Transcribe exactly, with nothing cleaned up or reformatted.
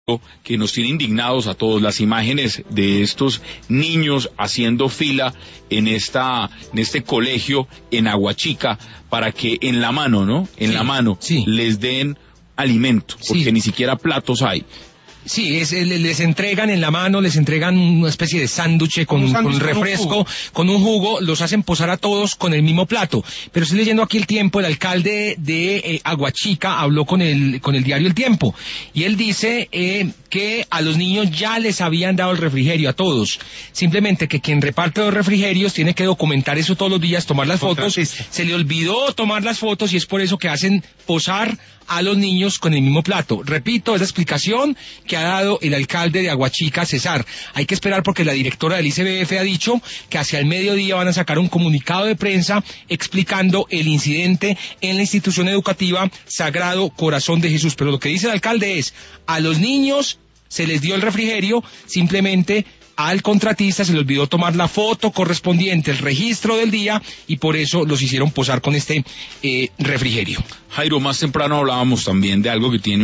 que nos tiene indignados a todos, las imágenes de estos niños haciendo fila en esta en este colegio en Aguachica para que en la mano, ¿no? En sí, la mano sí. les den alimento, porque sí. ni siquiera platos hay. Sí, es, les entregan en la mano, les entregan una especie de sándwich con, un con refresco, con un jugo, los hacen posar a todos con el mismo plato. Pero estoy leyendo aquí El Tiempo, el alcalde de eh, Aguachica habló con el con el diario El Tiempo, y él dice eh, que a los niños ya les habían dado el refrigerio, a todos. Simplemente que quien reparte los refrigerios tiene que documentar eso todos los días, tomar las fotos. Se le olvidó tomar las fotos y es por eso que hacen posar a los niños con el mismo plato. Repito, es la explicación que ha dado el alcalde de Aguachica, César. Hay que esperar porque la directora del I C B F ha dicho que hacia el mediodía van a sacar un comunicado de prensa explicando el incidente en la institución educativa Sagrado Corazón de Jesús. Pero lo que dice el alcalde es, a los niños se les dio el refrigerio, simplemente al contratista se le olvidó tomar la foto correspondiente, el registro del día, y por eso los hicieron posar con este eh, refrigerio. Jairo, más temprano hablábamos también de algo que tiene